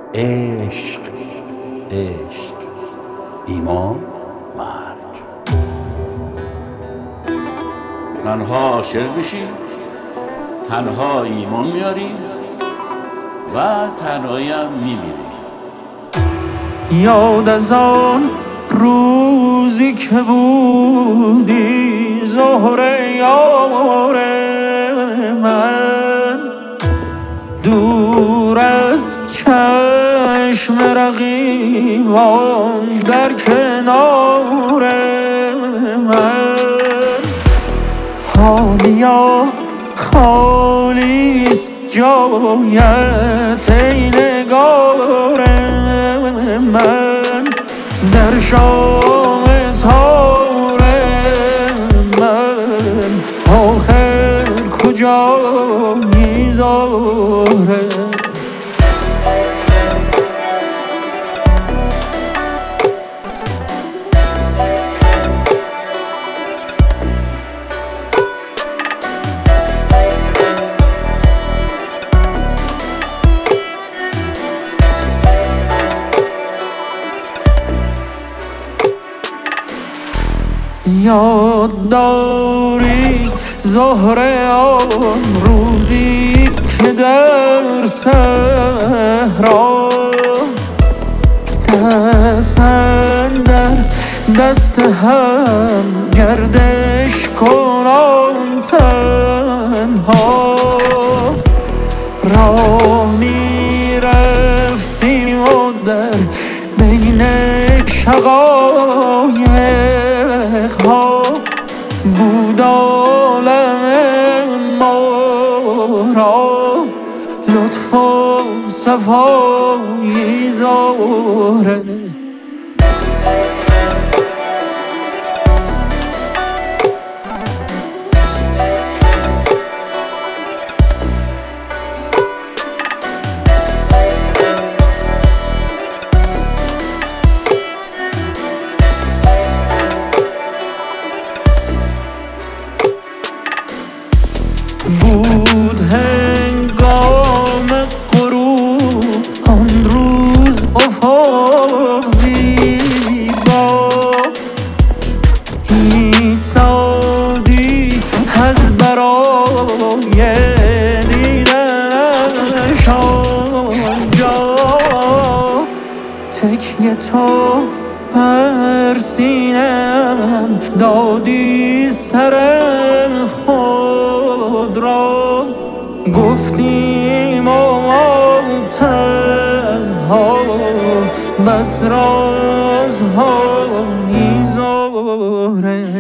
عشق عشق، ایمان مرگ. تنها عاشق بشی، تنها ایمان میاری و تنهایی هم میمیری. یاد از آن روزی که بودی زهره یار من، دور از چشم رقیبان در کنار من. حالیا خالیست جایت ای نگار من، در شام تار من آخر کجا میذاره؟ یاد داری زهره آن روزی که در صحرا دست اندر دست هم گردش کنان تنها راه میرفتیم و در بین شقایق ها بود عالم ما را لطف و صفایی زهره. بود هنگام غروب آن روز افق زیبا، ایستادی از برای دیدنش آنجا، تکیه تو بر سینه‌ام دادی سر خود را، گفتیم ما تنها بس رازها می‌زاره.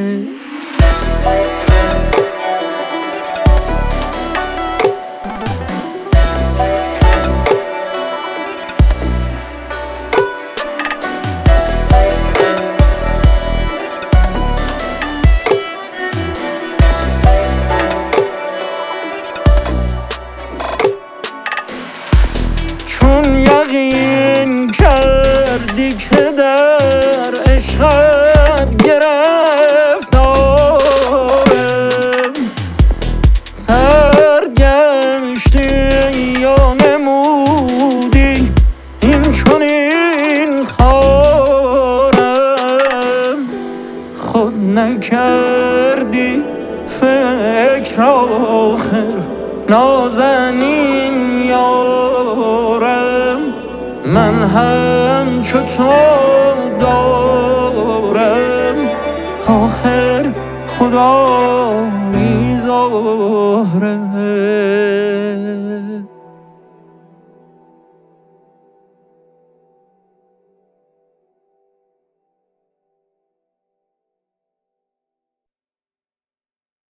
یقین کردی که در عشقت گرفتارم، ترد گشتی یا نمودی این چنین خارم، خود نکردی فکر آخر نازنین یارم، من هم چو تو دارم آخر خدا می‌ذاره.